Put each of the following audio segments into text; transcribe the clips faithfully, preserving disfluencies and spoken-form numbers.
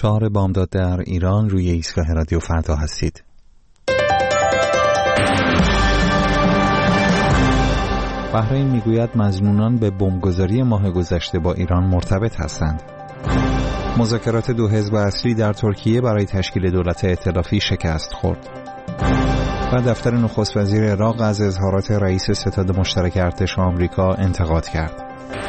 چهار بامداد در ایران روی ایستگاه رادیو فردا هستید. بحرین میگوید مظنونان به بمبگذاری ماه گذشته با ایران مرتبط هستند. مذاکرات دو حزب اصلی در ترکیه برای تشکیل دولت ائتلافی شکست خورد. و دفتر نخست وزیر عراق از اظهارات رئیس ستاد مشترک ارتش آمریکا انتقاد کرد.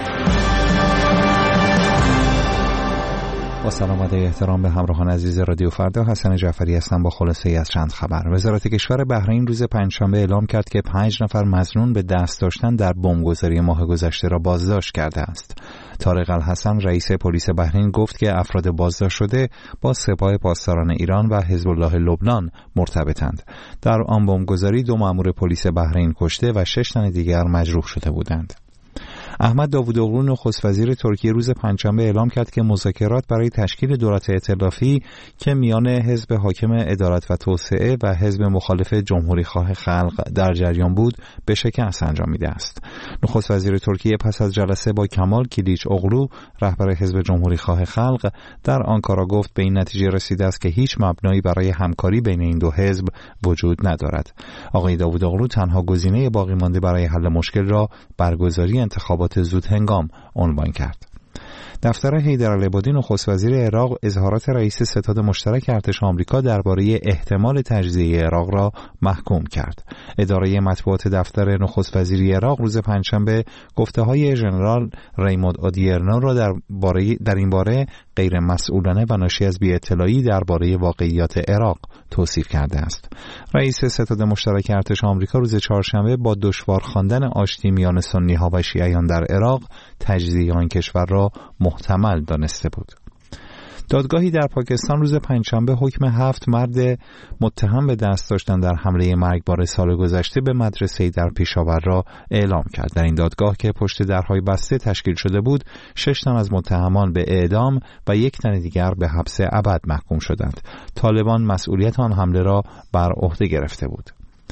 با سلام و احترام به همراهان عزیز رادیو فردا، حسن جعفری هستم با خلاصه ای از چند خبر. وزارت کشور بحرین روز پنجشنبه اعلام کرد که پنج نفر مظنون به دست داشتن در بمبگذاری ماه گذشته را بازداشت کرده است. طارق الحسن رئیس پلیس بحرین گفت که افراد بازداشت شده با سپاه پاسداران ایران و حزب الله لبنان مرتبطند. در آن بمبگذاری دو مأمور پلیس بحرین کشته و شش تن دیگر مجروح شده بودند. احمد داوودوغلو نخست وزیر ترکیه روز پنجشنبه اعلام کرد که مذاکرات برای تشکیل دولت ائتلافی که میان حزب حاکم عدالت و توسعه و حزب مخالف جمهوری‌خواه خلق در جریان بود به شکست انجامیده است. نخست وزیر ترکیه پس از جلسه با کمال کلیچ اغلو رهبر حزب جمهوری‌خواه خلق در آنکارا گفت به این نتیجه رسیده است که هیچ مبنایی برای همکاری بین این دو حزب وجود ندارد. آقای داوودوغلو تنها گزینه باقی مانده برای حل مشکل را برگزاری انتخابات زود هنگام عنوان کرد. دفتر حیدرالعبادی نخست وزیر عراق اظهارات رئیس ستاد مشترک ارتش آمریکا درباره احتمال تجزیه عراق را محکوم کرد. اداره مطبوعات دفتر نخست وزیری عراق روز پنجشنبه گفته‌های ژنرال ریموند اودیرنو را در باره در این باره غیر مسئولانه و ناشی از بی‌اطلاعی درباره واقعیات عراق توصیف کرده است. رئیس ستاد مشترک ارتش آمریکا روز چهارشنبه با دشوار خواندن آشتی میان سنی‌ها و شیعیان در عراق تجزیه آن کشور را محتمل دانسته بود. دادگاهی در پاکستان روز پنجشنبه حکم هفت مرد متهم به دست داشتن در حمله مرگبار سال گذشته به مدرسه‌ای در پیشاور را اعلام کرد. در این دادگاه که پشت درهای بسته تشکیل شده بود، شش تن از متهمان به اعدام و یک تن دیگر به حبس ابد محکوم شدند. طالبان مسئولیت آن حمله را بر عهده گرفته بود.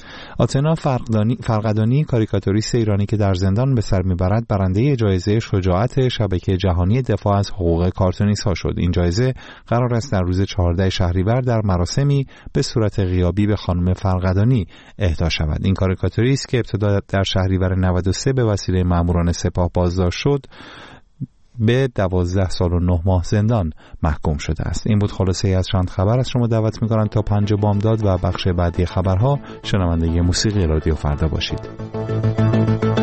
آتنا فرقدانی کاریکاتوریست ایرانی که در زندان به سر میبرد برنده جایزه شجاعت شبکه جهانی دفاع از حقوق کارتونیست ها شد. این جایزه قرار است در روز چهاردهم شهریور در مراسمی به صورت غیابی به خانم فرقدانی اهدا شود. این کاریکاتوریست که ابتدا در شهریور نود و سه به وسیله ماموران سپاه بازداشت شد، به دوازده سال و نه ماه زندان محکوم شده است. این بود خلاصه ای از چند خبر. از شما دعوت می‌کنم تا پنج بامداد و بخش بعدی خبرها شنونده موسیقی رادیو فردا باشید.